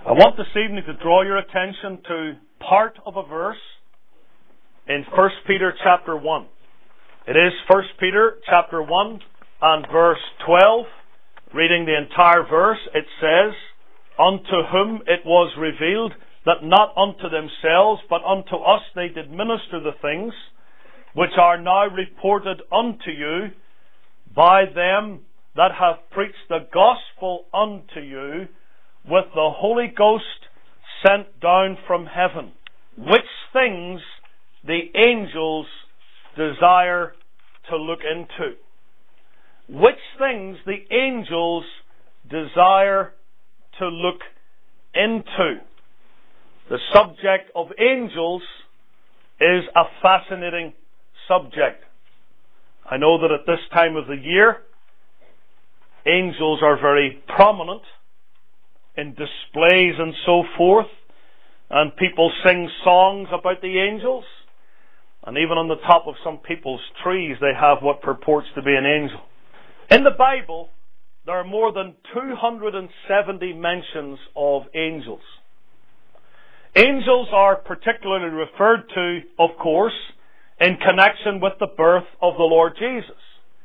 I want this evening to draw your attention to part of a verse in 1 Peter chapter 1. It is 1 Peter chapter 1 and verse 12. Reading the entire verse, it says, "Unto whom it was revealed that not unto themselves, but unto us they did minister the things which are now reported unto you by them that have preached the gospel unto you with the Holy Ghost sent down from heaven, which things the angels desire to look into." Which things the angels desire to look into. The subject of angels is a fascinating subject. I know that at this time of the year, angels are very prominent in displays and so forth, and people sing songs about the angels, and even on the top of some people's trees they have what purports to be an angel. In the Bible, there are more than 270 mentions of angels. Angels are particularly referred to, of course, in connection with the birth of the Lord Jesus.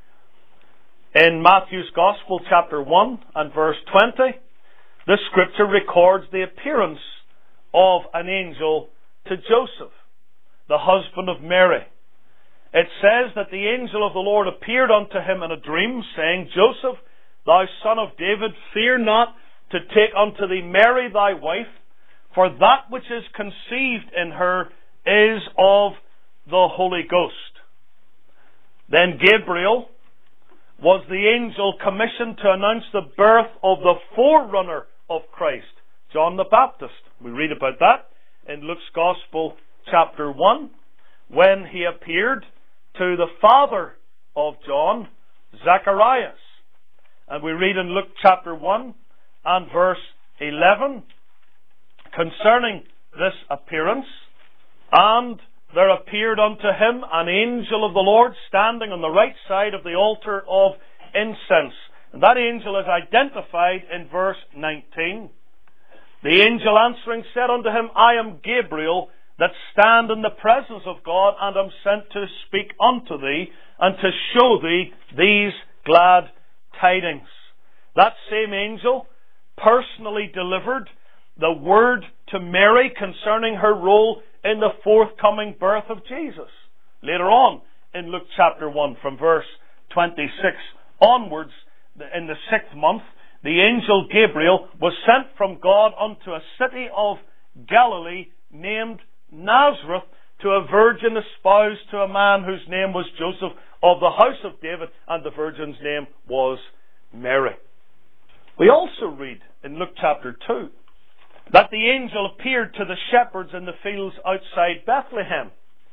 In Matthew's Gospel, chapter 1 and verse 20, the Scripture records the appearance of an angel to Joseph, the husband of Mary. It says that the angel of the Lord appeared unto him in a dream, saying, "Joseph, thou son of David, fear not to take unto thee Mary thy wife, for that which is conceived in her is of the Holy Ghost." Then Gabriel was the angel commissioned to announce the birth of the forerunner of Christ, John the Baptist. We read about that in Luke's Gospel, chapter 1, when he appeared to the father of John, Zacharias. And we read in Luke chapter 1 and verse 11 concerning this appearance, "And there appeared unto him an angel of the Lord standing on the right side of the altar of incense." And that angel is identified in verse 19. "The angel answering said unto him, I am Gabriel, that stand in the presence of God, and am sent to speak unto thee, and to show thee these glad tidings." That same angel personally delivered the word to Mary concerning her role in the forthcoming birth of Jesus. Later on in Luke chapter 1, from verse 26 onwards, in the 6th month, the angel Gabriel was sent from God unto a city of Galilee named Nazareth, to a virgin espoused to a man whose name was Joseph, of the house of David, and the virgin's name was Mary. We also read in Luke chapter 2 that the angel appeared to the shepherds in the fields outside Bethlehem.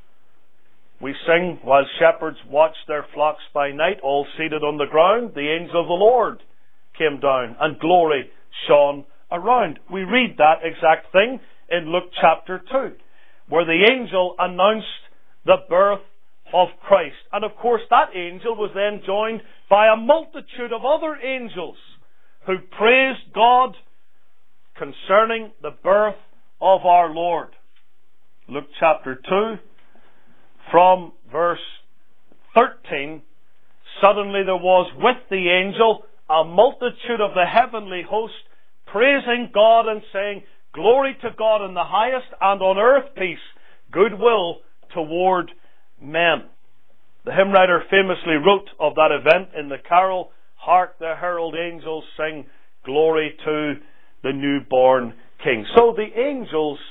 We sing, "While shepherds watched their flocks by night, all seated on the ground, the angel of the Lord came down, and glory shone around." We read that exact thing in Luke chapter 2. Where the angel announced the birth of Christ. And of course that angel was then joined by a multitude of other angels who praised God concerning the birth of our Lord. Luke chapter 2, from verse 13, "Suddenly there was with the angel a multitude of the heavenly host, praising God and saying, Glory to God in the highest, and on earth peace, goodwill toward men." The hymn writer famously wrote of that event in the carol, "Hark the herald angels sing, glory to the newborn King." So the angels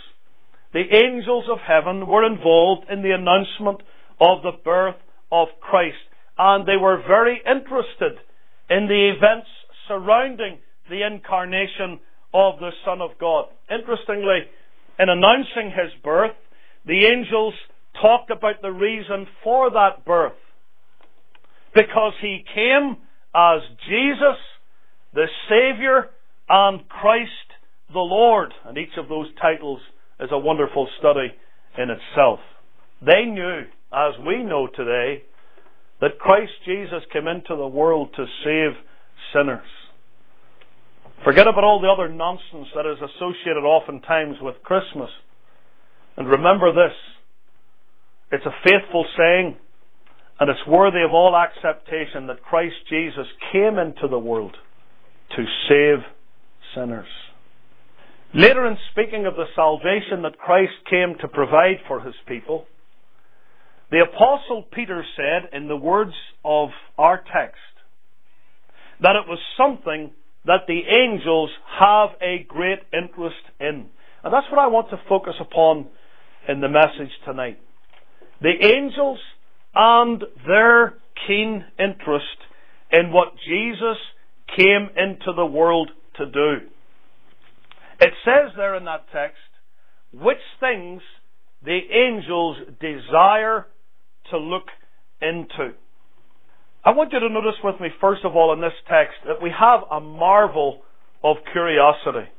of heaven were involved in the announcement of the birth of Christ, and they were very interested in the events surrounding the incarnation of the Son of God. Interestingly, in announcing his birth, the angels talked about the reason for that birth. Because he came as Jesus, the Saviour, and Christ the Lord. And each of those titles is a wonderful study in itself. They knew, as we know today, that Christ Jesus came into the world to save sinners. Forget about all the other nonsense that is associated oftentimes with Christmas. And remember this. It's a faithful saying, and it's worthy of all acceptation, that Christ Jesus came into the world to save sinners. Later, in speaking of the salvation that Christ came to provide for His people, the Apostle Peter said, in the words of our text, that it was something that the angels have a great interest in. And that's what I want to focus upon in the message tonight. The angels and their keen interest in what Jesus came into the world to do. It says there in that text, which things the angels desire to look into. I want you to notice with me, first of all, in this text, that we have a marvel of curiosity.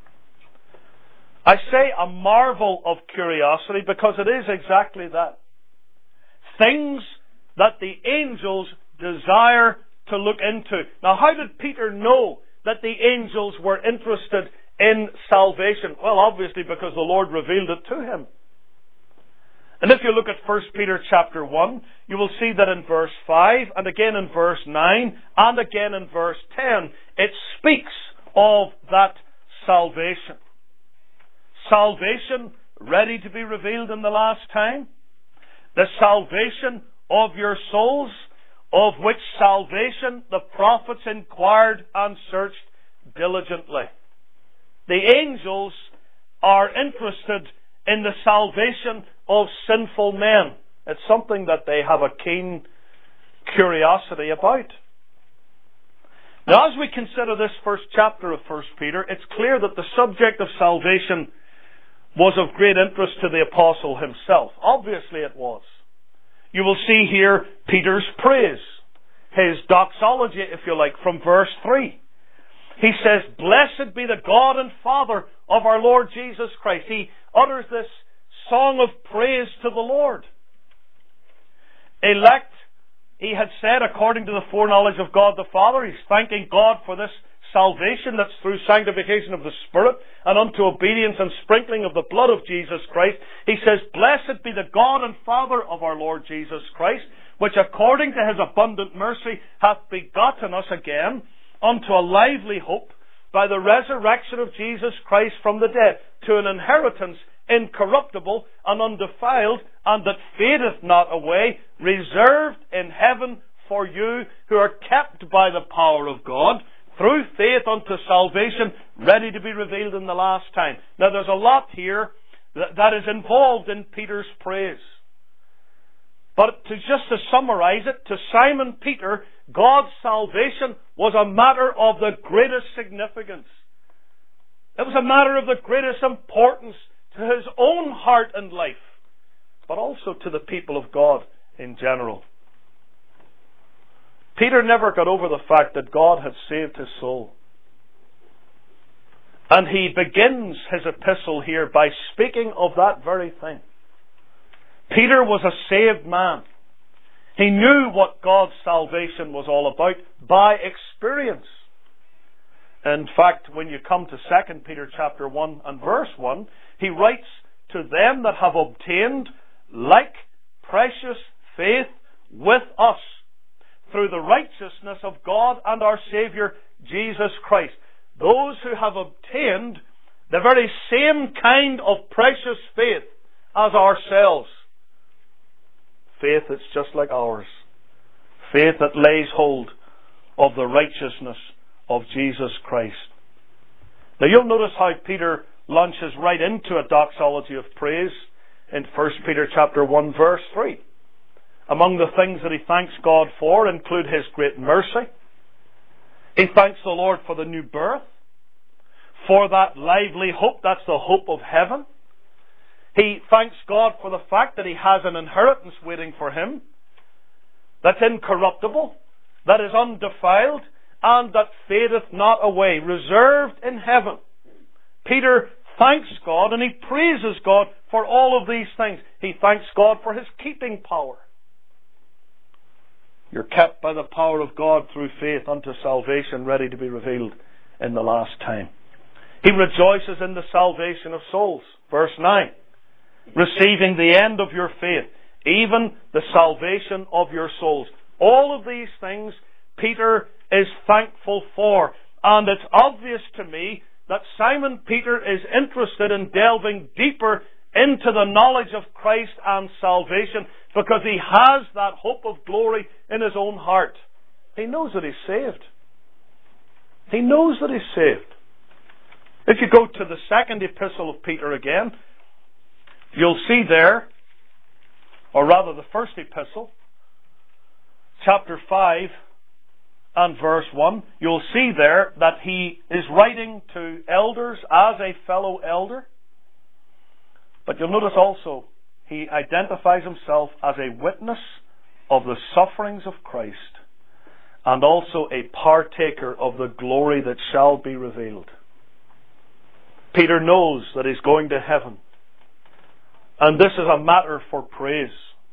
I say a marvel of curiosity because it is exactly that. Things that the angels desire to look into. Now, how did Peter know that the angels were interested in salvation? Well, obviously because the Lord revealed it to him. And if you look at 1 Peter chapter 1, you will see that in verse 5, and again in verse 9, and again in verse 10, it speaks of that salvation. Salvation ready to be revealed in the last time. The salvation of your souls, of which salvation the prophets inquired and searched diligently. The angels are interested in the salvation of sinful men. It's something that they have a keen curiosity about. Now, as we consider this first chapter of 1 Peter, it's clear that the subject of salvation was of great interest to the apostle himself. Obviously it was. You will see here Peter's praise, his doxology, if you like, from verse 3. He says, "Blessed be the God and Father of our Lord Jesus Christ." He utters this song of praise to the Lord. Elect, he had said, according to the foreknowledge of God the Father. He's thanking God for this salvation that's through sanctification of the Spirit and unto obedience and sprinkling of the blood of Jesus Christ. He says, "Blessed be the God and Father of our Lord Jesus Christ, which according to His abundant mercy hath begotten us again unto a lively hope by the resurrection of Jesus Christ from the dead, to an inheritance incorruptible and undefiled, and that fadeth not away, reserved in heaven for you who are kept by the power of God, through faith unto salvation, ready to be revealed in the last time." Now there's a lot here that is involved in Peter's praise. But just to summarize it, to Simon Peter, God's salvation was a matter of the greatest significance. It was a matter of the greatest importance to his own heart and life, but also to the people of God in general. Peter never got over the fact that God had saved his soul. And he begins his epistle here by speaking of that very thing. Peter was a saved man. He knew what God's salvation was all about by experience. In fact, when you come to 2 Peter chapter 1 and verse 1, he writes, "To them that have obtained like precious faith with us, through the righteousness of God and our Saviour, Jesus Christ." Those who have obtained the very same kind of precious faith as ourselves. Faith that's just like ours. Faith that lays hold of the righteousness of Jesus Christ. Now you'll notice how Peter launches right into a doxology of praise in 1 Peter chapter 1 verse 3. Among the things that he thanks God for include His great mercy. He thanks the Lord for the new birth, for that lively hope, that's the hope of heaven. He thanks God for the fact that he has an inheritance waiting for him, that's incorruptible, that is undefiled, and that fadeth not away, reserved in heaven. Peter thanks God and he praises God for all of these things. He thanks God for His keeping power. You're kept by the power of God through faith unto salvation, ready to be revealed in the last time. He rejoices in the salvation of souls. Verse 9. Receiving the end of your faith, even the salvation of your souls. All of these things Peter is thankful for. And it's obvious to me that Simon Peter is interested in delving deeper into the knowledge of Christ and salvation because he has that hope of glory in his own heart. He knows that he's saved. He knows that he's saved. If you go to the second epistle of Peter again, you'll see there, or rather the first epistle, chapter 5 and verse 1, you'll see there that he is writing to elders as a fellow elder. But you'll notice also he identifies himself as a witness of the sufferings of Christ and also a partaker of the glory that shall be revealed. Peter knows that he's going to heaven. And this is a matter for praise.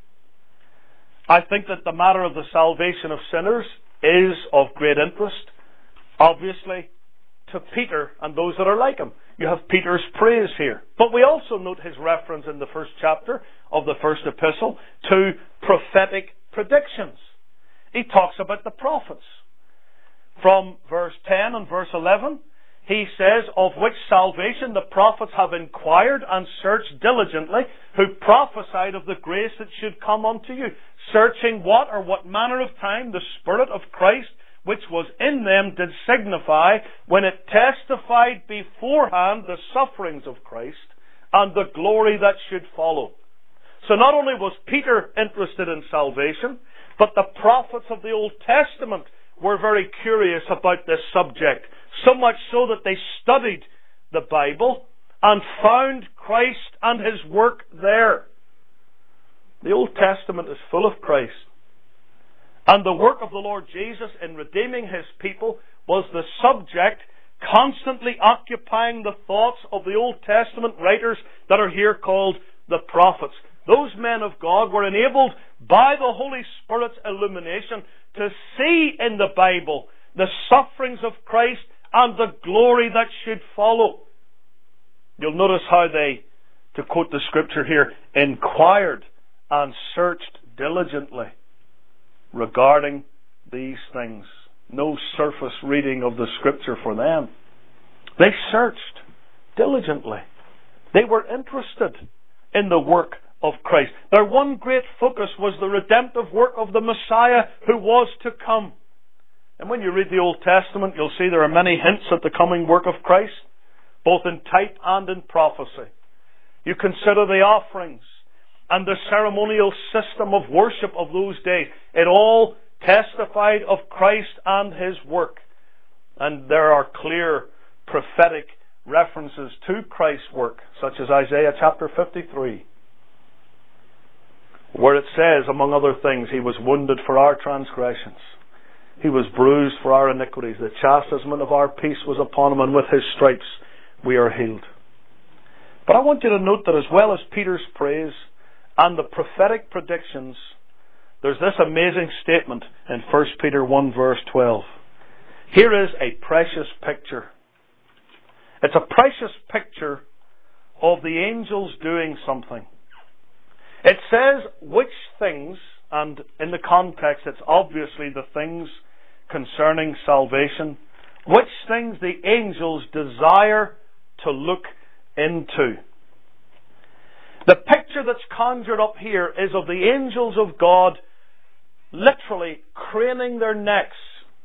I think that the matter of the salvation of sinners is of great interest, obviously, to Peter and those that are like him. You have Peter's praise here. But we also note his reference in the first chapter of the first epistle to prophetic predictions. He talks about the prophets. From verse 10 and verse 11, he says, of which salvation the prophets have inquired and searched diligently, who prophesied of the grace that should come unto you, searching what or what manner of time the Spirit of Christ, which was in them, did signify, when it testified beforehand the sufferings of Christ and the glory that should follow. So not only was Peter interested in salvation, but the prophets of the Old Testament were very curious about this subject. So much so that they studied the Bible and found Christ and His work there. The Old Testament is full of Christ. And the work of the Lord Jesus in redeeming His people was the subject constantly occupying the thoughts of the Old Testament writers that are here called the prophets. Those men of God were enabled by the Holy Spirit's illumination to see in the Bible the sufferings of Christ and the glory that should follow. You'll notice how they, to quote the scripture here, inquired and searched diligently regarding these things. No surface reading of the scripture for them. They searched diligently. They were interested in the work of Christ. Their one great focus was the redemptive work of the Messiah who was to come. And when you read the Old Testament, you'll see there are many hints at the coming work of Christ, both in type and in prophecy. You consider the offerings and the ceremonial system of worship of those days. It all testified of Christ and His work. And there are clear prophetic references to Christ's work, such as Isaiah chapter 53, where it says, among other things, He was wounded for our transgressions. He was bruised for our iniquities. The chastisement of our peace was upon Him, and with His stripes we are healed. But I want you to note that as well as Peter's praise and the prophetic predictions, there's this amazing statement in 1 Peter 1 verse 12. Here is a precious picture. It's a precious picture of the angels doing something. It says which things, and in the context it's obviously the things concerning salvation, which things the angels desire to look into. The picture that's conjured up here is of the angels of God literally craning their necks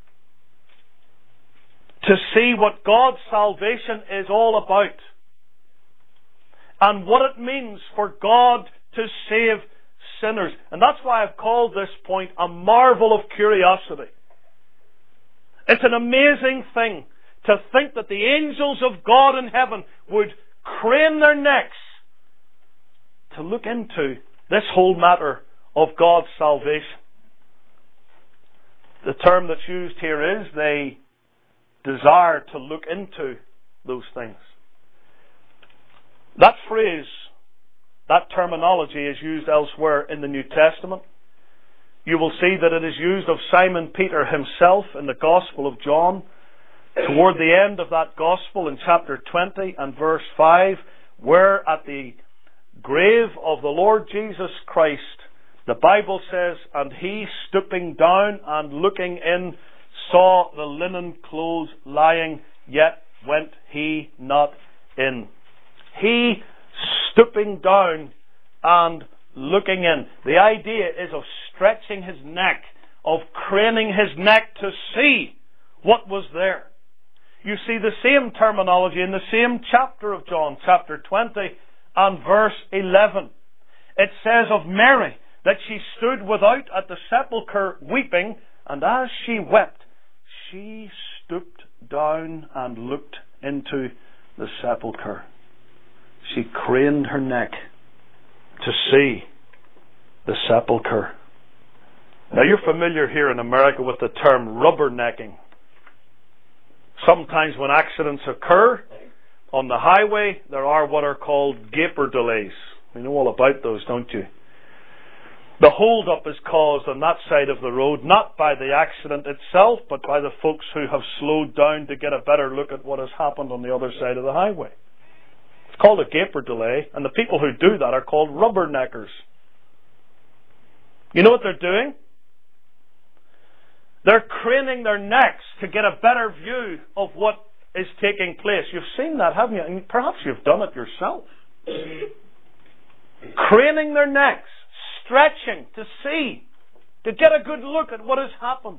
to see what God's salvation is all about and what it means for God to save sinners. And that's why I've called this point a marvel of curiosity. It's an amazing thing to think that the angels of God in heaven would crane their necks to look into this whole matter of God's salvation. The term that's used here is they desire to look into those things. That phrase, that terminology is used elsewhere in the New Testament. You will see that it is used of Simon Peter himself in the Gospel of John, Toward the end of that Gospel in chapter 20 and verse 5, where at the grave of the Lord Jesus Christ, the Bible says, and he stooping down and looking in, saw the linen clothes lying, yet went he not in. He stooping down and looking in. The idea is of stretching his neck, of craning his neck to see what was there. You see the same terminology in the same chapter of John, chapter 20 and verse 11. It says of Mary that she stood without at the sepulchre weeping, and as she wept, she stooped down and looked into the sepulchre. She craned her neck to see the sepulchre. Now you're familiar here in America with the term rubbernecking. Sometimes when accidents occur on the highway, there are what are called gaper delays. We know all about those, don't you? The hold-up is caused on that side of the road not by the accident itself, but by the folks who have slowed down to get a better look at what has happened on the other side of the highway. It's called a gaper delay, and the people who do that are called rubberneckers. You know what they're doing? They're craning their necks to get a better view of what is taking place. You've seen that, haven't you? And perhaps you've done it yourself. Craning their necks, stretching to see, to get a good look at what has happened.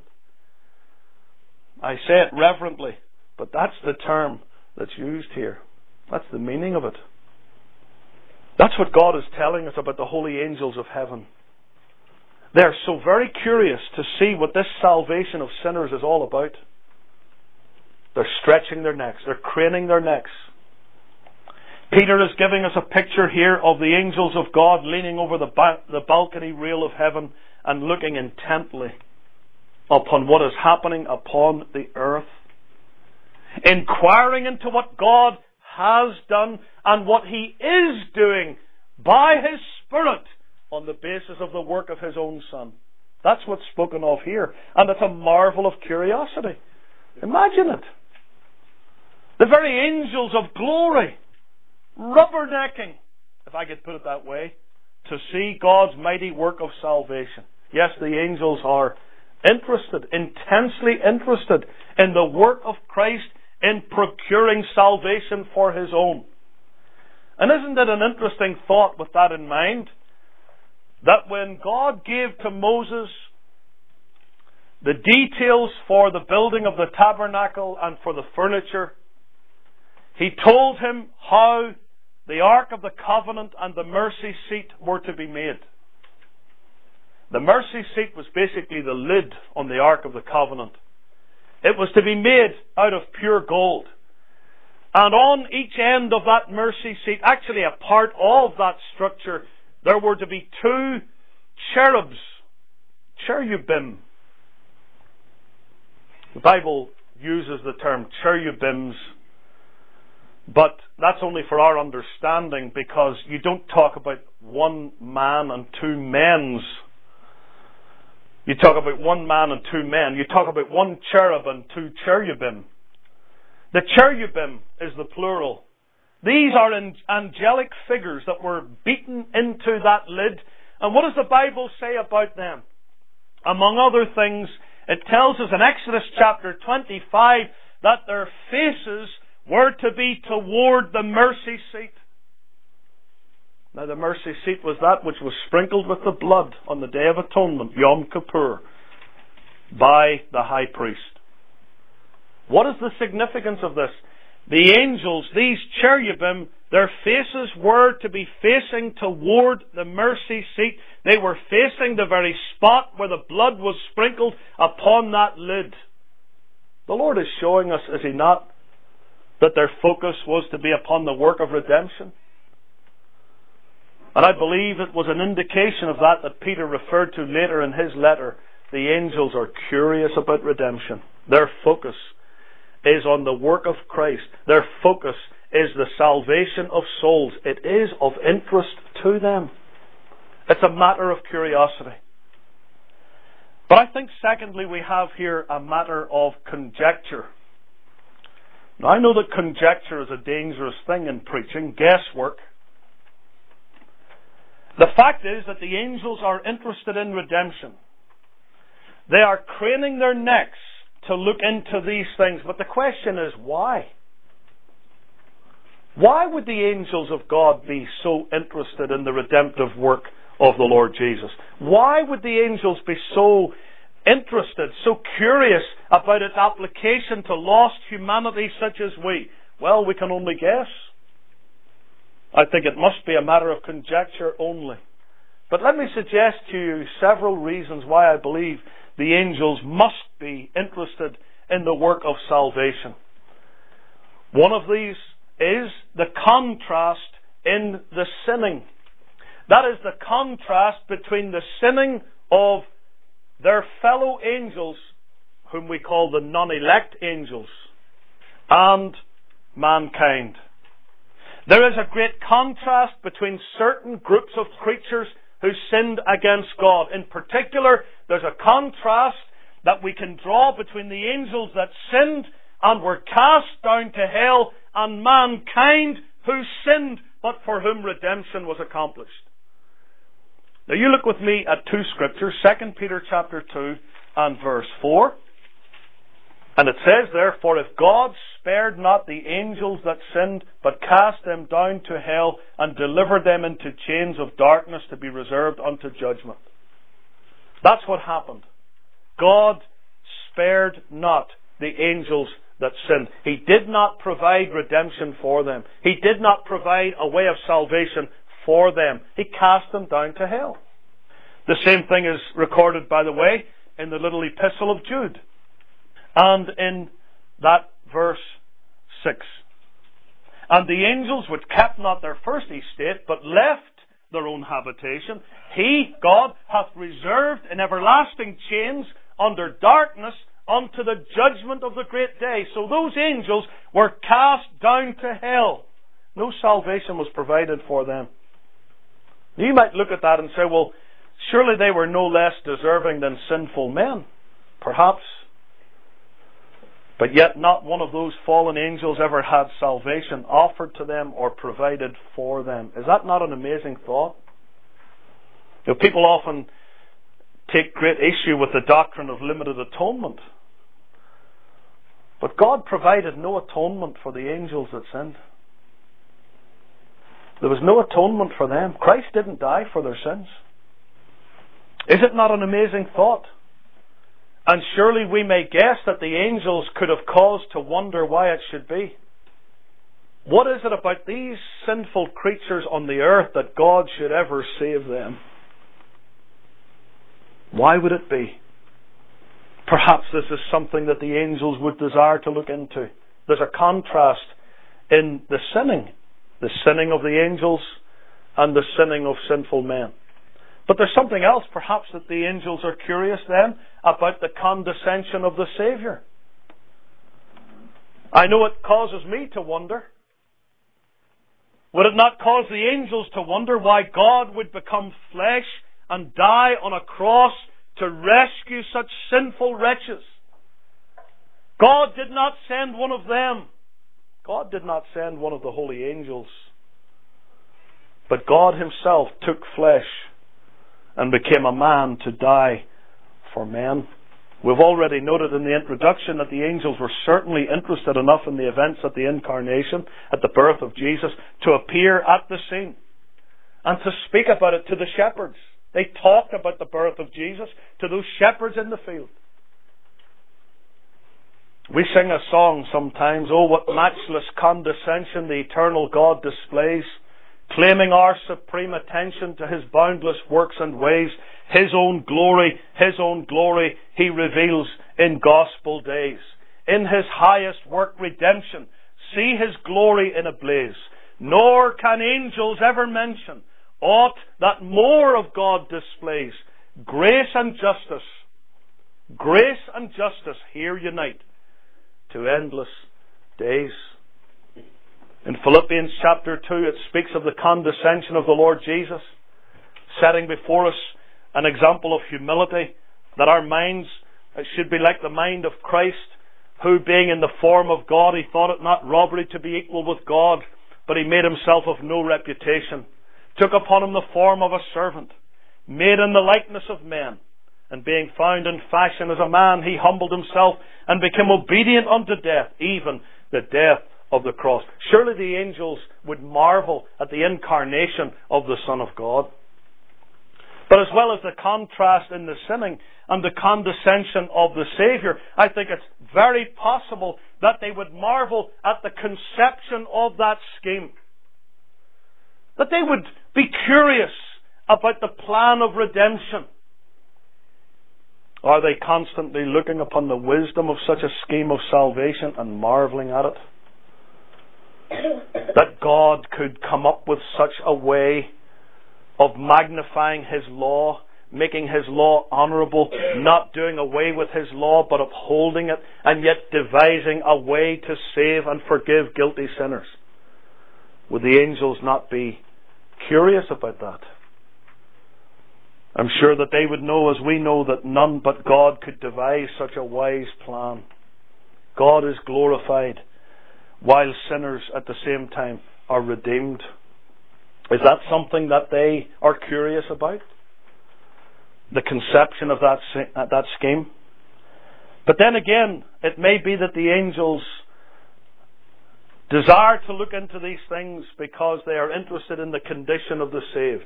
I say it reverently, but that's the term that's used here. That's the meaning of it. That's what God is telling us about the holy angels of heaven. They're so very curious to see what this salvation of sinners is all about. They're stretching their necks. They're craning their necks. Peter is giving us a picture here of the angels of God leaning over the balcony rail of heaven and looking intently upon what is happening upon the earth, inquiring into what God has done and what He is doing by His Spirit on the basis of the work of His own Son. That's what's spoken of here. And it's a marvel of curiosity. Imagine it. The very angels of glory, rubbernecking, if I could put it that way, to see God's mighty work of salvation. Yes, the angels are interested, intensely interested in the work of Christ in procuring salvation for His own. And isn't it an interesting thought with that in mind? That when God gave to Moses the details for the building of the tabernacle and for the furniture, He told him how the Ark of the Covenant and the mercy seat were to be made. The mercy seat was basically the lid on the Ark of the Covenant. It was to be made out of pure gold. And on each end of that mercy seat, actually a part of that structure, there were to be two cherubs, cherubim. The Bible uses the term cherubims, but that's only for our understanding, because you don't talk about one man and two men's. You talk about one man and two men. You talk about one cherub and two cherubim. The cherubim is the plural. These are angelic figures that were beaten into that lid. And what does the Bible say about them? Among other things, it tells us in Exodus chapter 25 that their faces were to be toward the mercy seat. Now the mercy seat was that which was sprinkled with the blood on the Day of Atonement, Yom Kippur, by the high priest. What is the significance of this? The angels, these cherubim, their faces were to be facing toward the mercy seat. They were facing the very spot where the blood was sprinkled upon that lid. The Lord is showing us, is He not, that their focus was to be upon the work of redemption? And I believe it was an indication of that Peter referred to later in his letter. The angels are curious about redemption. Their focus is on the work of Christ. Their focus is the salvation of souls. It is of interest to them. It's a matter of curiosity. But I think secondly we have here a matter of conjecture. Now, I know that conjecture is a dangerous thing in preaching, guesswork. The fact is that the angels are interested in redemption. They are craning their necks to look into these things. But the question is, why? Why would the angels of God be so interested in the redemptive work of the Lord Jesus? Why would the angels be so interested, so curious about its application to lost humanity such as we? Well, we can only guess. I think it must be a matter of conjecture only. But let me suggest to you several reasons why I believe the angels must be interested in the work of salvation. One of these is the contrast in the sinning. That is the contrast between the sinning of their fellow angels, whom we call the non-elect angels, and mankind. There is a great contrast between certain groups of creatures who sinned against God. In particular, there's a contrast that we can draw between the angels that sinned and were cast down to hell, and mankind who sinned but for whom redemption was accomplished. Now you look with me at two scriptures, 2 Peter chapter 2 and verse 4. And it says there, "For if God spared not the angels that sinned, but cast them down to hell, and delivered them into chains of darkness to be reserved unto judgment." That's what happened. God spared not the angels that sinned. He did not provide redemption for them. He did not provide a way of salvation for them. He cast them down to hell. The same thing is recorded, by the way, in the little epistle of Jude. And in that verse 6. "And the angels which kept not their first estate, but left their own habitation, He, God, hath reserved in everlasting chains under darkness unto the judgment of the great day." So those angels were cast down to hell. No salvation was provided for them. You might look at that and say, well, surely they were no less deserving than sinful men. Perhaps. But yet not one of those fallen angels ever had salvation offered to them or provided for them. Is that not an amazing thought? You know, people often take great issue with the doctrine of limited atonement. But God provided no atonement for the angels that sinned. There was no atonement for them. Christ didn't die for their sins. Is it not an amazing thought? And surely we may guess that the angels could have cause to wonder why it should be. What is it about these sinful creatures on the earth that God should ever save them? Why would it be? Perhaps this is something that the angels would desire to look into. There's a contrast in the sinning of the angels and the sinning of sinful men. But there's something else, perhaps, that the angels are curious then about the condescension of the Saviour. I know it causes me to wonder. Would it not cause the angels to wonder why God would become flesh and die on a cross to rescue such sinful wretches? God did not send one of them. God did not send one of the holy angels. But God Himself took flesh and became a man to die for men. We've already noted in the introduction that the angels were certainly interested enough in the events at the incarnation, at the birth of Jesus, to appear at the scene and to speak about it to the shepherds. They talked about the birth of Jesus to those shepherds in the field. We sing a song sometimes, "Oh, what matchless condescension the eternal God displays, claiming our supreme attention to His boundless works and ways. His own glory He reveals in gospel days. In His highest work, redemption, see His glory in a blaze. Nor can angels ever mention aught that more of God displays. Grace and justice here unite to endless days." In Philippians chapter 2, it speaks of the condescension of the Lord Jesus, setting before us an example of humility, that our minds should be like the mind of Christ, who being in the form of God, he thought it not robbery to be equal with God, but he made himself of no reputation, took upon him the form of a servant, made in the likeness of men, and being found in fashion as a man, he humbled himself and became obedient unto death, even the death of the cross. Surely the angels would marvel at the incarnation of the Son of God. But as well as the contrast in the sinning and the condescension of the Saviour, I think it's very possible that they would marvel at the conception of that scheme. That they would be curious about the plan of redemption. Are they constantly looking upon the wisdom of such a scheme of salvation and marvelling at it? That God could come up with such a way of magnifying His law, making His law honourable, not doing away with His law but upholding it, and yet devising a way to save and forgive guilty sinners. Would the angels not be curious about that? I'm sure that they would know, as we know, that none but God could devise such a wise plan. God is glorified while sinners at the same time are redeemed. Is that something that they are curious about? The conception of that scheme? But then again, it may be that the angels desire to look into these things because they are interested in the condition of the saved.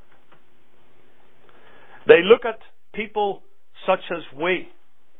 They look at people such as we,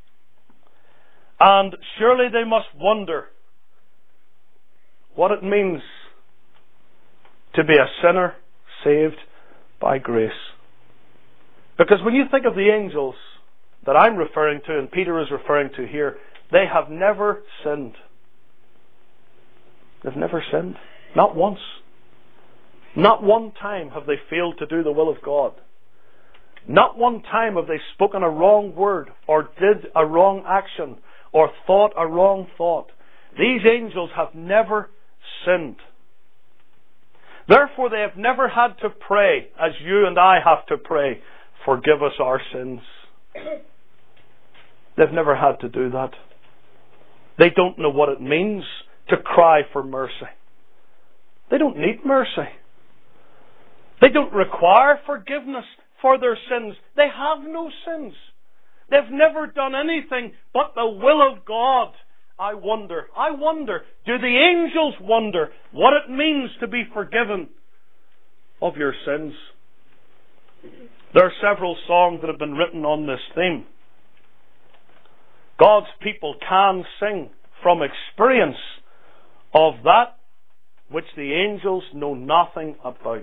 and surely they must wonder what it means to be a sinner saved by grace. Because when you think of the angels that I'm referring to and Peter is referring to here, they have never sinned. They've never sinned. Not once. Not one time have they failed to do the will of God. Not one time have they spoken a wrong word or did a wrong action or thought a wrong thought. These angels have never sinned. Therefore, they have never had to pray as you and I have to pray, forgive us our sins. They've never had to do that. They don't know what it means to cry for mercy. They don't need mercy. They don't require forgiveness for their sins. They have no sins. They've never done anything but the will of God. I wonder, do the angels wonder what it means to be forgiven of your sins? There are several songs that have been written on this theme. God's people can sing from experience of that which the angels know nothing about.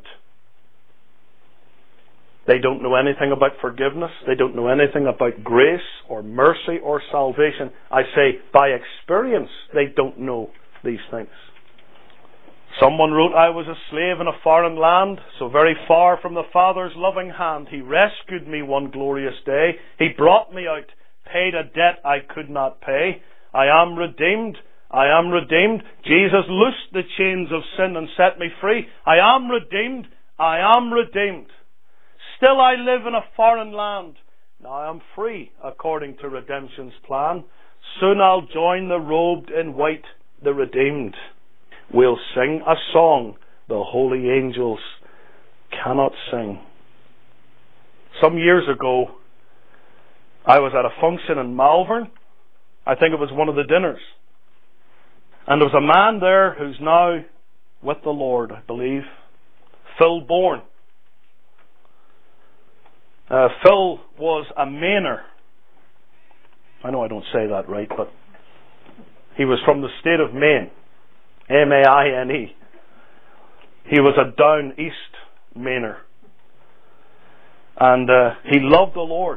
They don't know anything about forgiveness. They don't know anything about grace or mercy or salvation. I say, by experience, they don't know these things. Someone wrote, I was a slave in a foreign land, so very far from the Father's loving hand. He rescued me one glorious day. He brought me out, paid a debt I could not pay. I am redeemed. I am redeemed. Jesus loosed the chains of sin and set me free. I am redeemed. I am redeemed. Still I live in a foreign land. Now I am free according to redemption's plan. Soon I'll join the robed in white, the redeemed. We'll sing a song the holy angels cannot sing. Some years ago, I was at a function in Malvern. I think it was one of the dinners. And there was a man there who's now with the Lord, I believe. Phil Bourne. Phil was a Mainer. I know I don't say that right, but he was from the state of Maine. M-A-I-N-E. He was a down east Mainer. And he loved the Lord.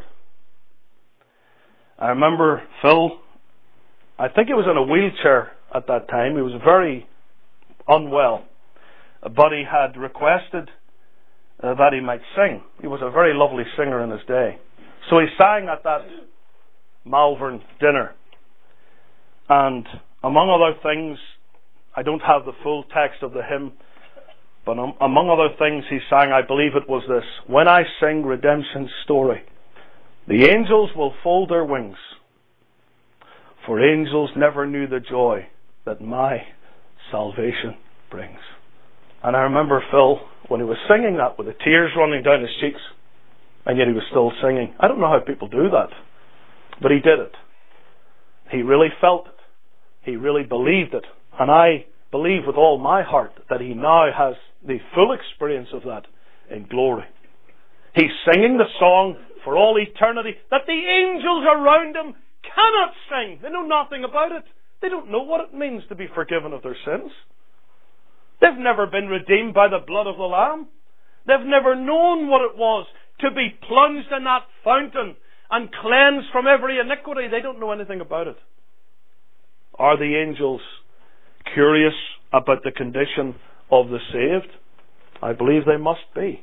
I remember Phil, I think he was in a wheelchair at that time. He was very unwell. But he had requested that he might sing. He was a very lovely singer in his day. So he sang at that Malvern dinner. And among other things, I don't have the full text of the hymn, but among other things he sang, I believe it was this: when I sing redemption's story, the angels will fold their wings, For angels never knew the joy that my salvation brings. And I remember Phil, when he was singing that with the tears running down his cheeks, and yet he was still singing. I don't know how people do that, but he did it. He really felt it. He really believed it. And I believe with all my heart that he now has the full experience of that in glory. He's singing the song for all eternity that the angels around him cannot sing. They know nothing about it. They don't know what it means to be forgiven of their sins. They've never been redeemed by the blood of the Lamb. They've never known what it was to be plunged in that fountain and cleansed from every iniquity. They don't know anything about it. Are the angels curious about the condition of the saved? I believe they must be.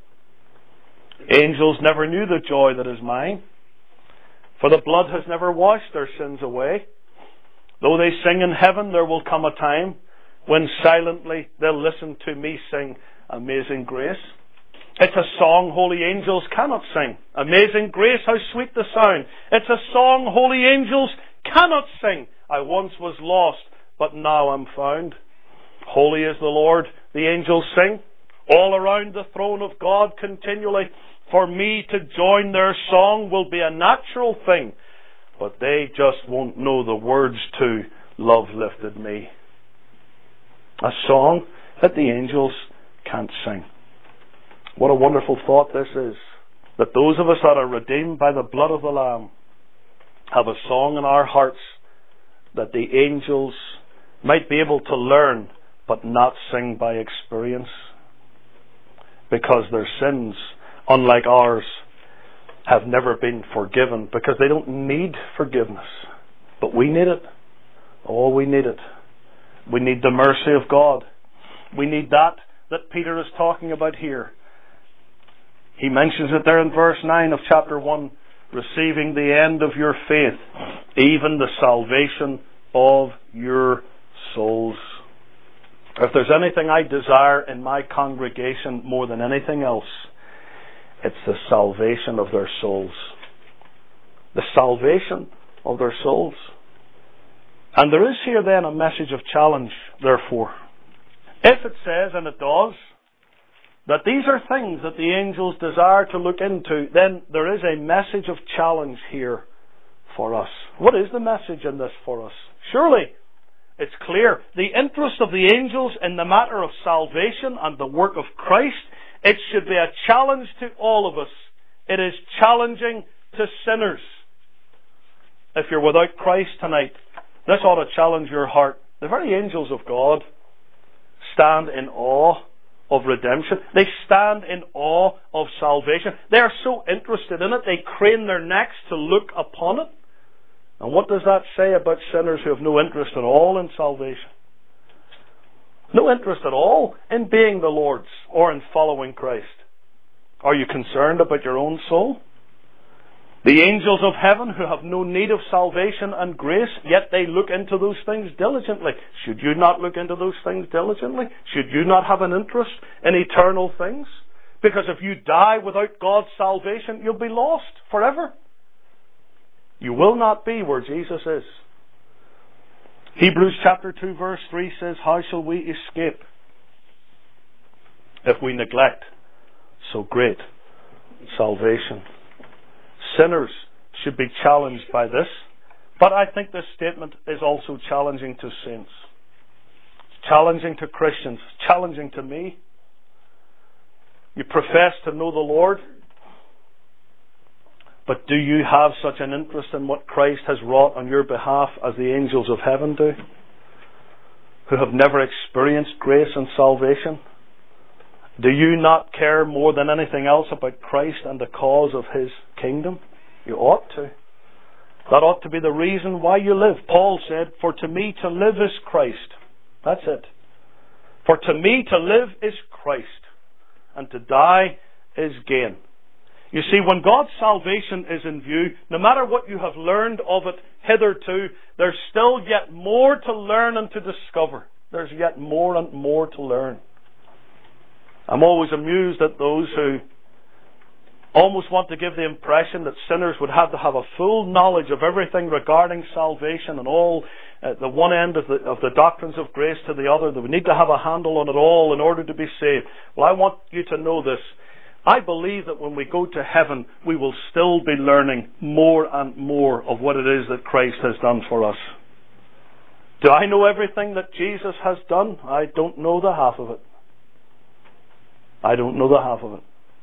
Angels never knew the joy that is mine, for the blood has never washed their sins away. Though they sing in heaven, there will come a time when silently they'll listen to me sing Amazing Grace. It's a song holy angels cannot sing. Amazing Grace, how sweet the sound. It's a song holy angels cannot sing. I once was lost, but now I'm found. Holy is the Lord, the angels sing, all around the throne of God continually. For me to join their song will be a natural thing, but they just won't know the words to Love Lifted Me. A song that the angels can't sing. What a wonderful thought this is, that those of us that are redeemed by the blood of the Lamb have a song in our hearts that the angels might be able to learn but not sing by experience, because their sins, unlike ours, have never been forgiven, because they don't need forgiveness. But we need it. Oh, we need it. We need the mercy of God. We need that Peter is talking about here. He mentions it there in verse 9 of chapter 1, receiving the end of your faith, even the salvation of your souls. If there's anything I desire in my congregation more than anything else, it's the salvation of their souls. The salvation of their souls. And there is here then a message of challenge, therefore. If it says, and it does, that these are things that the angels desire to look into, then there is a message of challenge here for us. What is the message in this for us? Surely, it's clear. The interest of the angels in the matter of salvation and the work of Christ, it should be a challenge to all of us. It is challenging to sinners. If you're without Christ tonight, this ought to challenge your heart. The very angels of God stand in awe of redemption. They stand in awe of salvation. They are so interested in it, they crane their necks to look upon it. And what does that say about sinners who have no interest at all in salvation? No interest at all in being the Lord's or in following Christ. Are you concerned about your own soul? The angels of heaven who have no need of salvation and grace, yet they look into those things diligently. Should you not look into those things diligently? Should you not have an interest in eternal things? Because if you die without God's salvation, you'll be lost forever. You will not be where Jesus is. Hebrews chapter 2 verse 3 says, how shall we escape if we neglect so great salvation? Sinners should be challenged by this, but I think this statement is also challenging to saints. It's challenging to Christians. It's challenging to me. You profess to know the Lord, but do you have such an interest in what Christ has wrought on your behalf as the angels of heaven do, who have never experienced grace and salvation? Do you not care more than anything else about Christ and the cause of His kingdom? You ought to. That ought to be the reason why you live. Paul said, for to me to live is Christ. That's it. For to me to live is Christ, and to die is gain. You see, when God's salvation is in view, no matter what you have learned of it hitherto, there's still yet more to learn and to discover. There's yet more and more to learn. I'm always amused at those who almost want to give the impression that sinners would have to have a full knowledge of everything regarding salvation and all, the one end of the doctrines of grace to the other. They would need to have a handle on it all in order to be saved. Well, I want you to know this. I believe that when we go to heaven, we will still be learning more and more of what it is that Christ has done for us. Do I know everything that Jesus has done? I don't know the half of it. I don't know the half of it.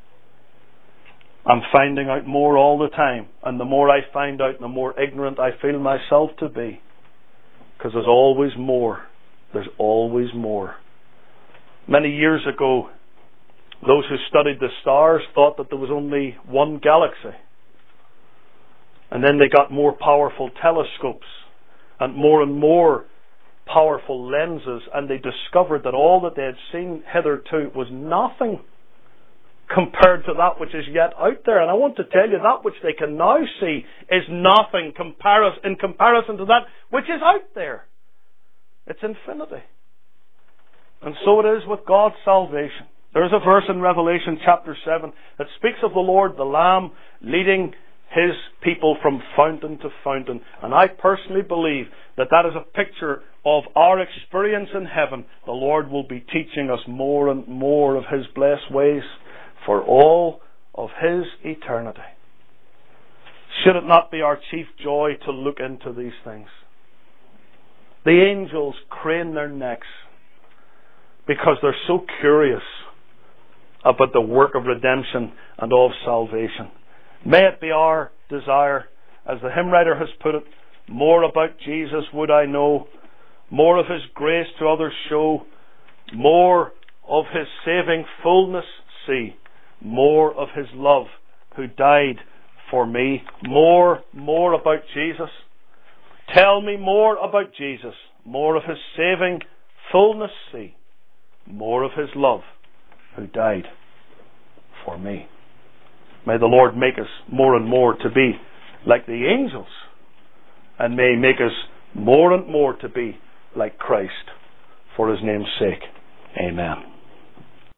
I'm finding out more all the time. And the more I find out, the more ignorant I feel myself to be. Because there's always more. There's always more. Many years ago, those who studied the stars thought that there was only one galaxy. And then they got more powerful telescopes and more powerful lenses, and they discovered that all that they had seen hitherto was nothing compared to that which is yet out there. And I want to tell you, that which they can now see is nothing in comparison to that which is out there. It's infinity. And so it is with God's salvation. There is a verse in Revelation chapter 7 that speaks of the Lord, the Lamb, leading His people from fountain to fountain. And I personally believe that that is a picture of our experience in heaven. The Lord will be teaching us more and more of His blessed ways for all of His eternity. Should it not be our chief joy to look into these things? The angels crane their necks because they're so curious about the work of redemption and of salvation. May it be our desire, as the hymn writer has put it, more about Jesus would I know, more of His grace to others show, more of His saving fullness see, more of His love who died for me. More about Jesus. Tell me more about Jesus, more of His saving fullness see, more of His love who died for me. May the Lord make us more and more to be like the angels, and may He make us more and more to be like Christ for His name's sake. Amen.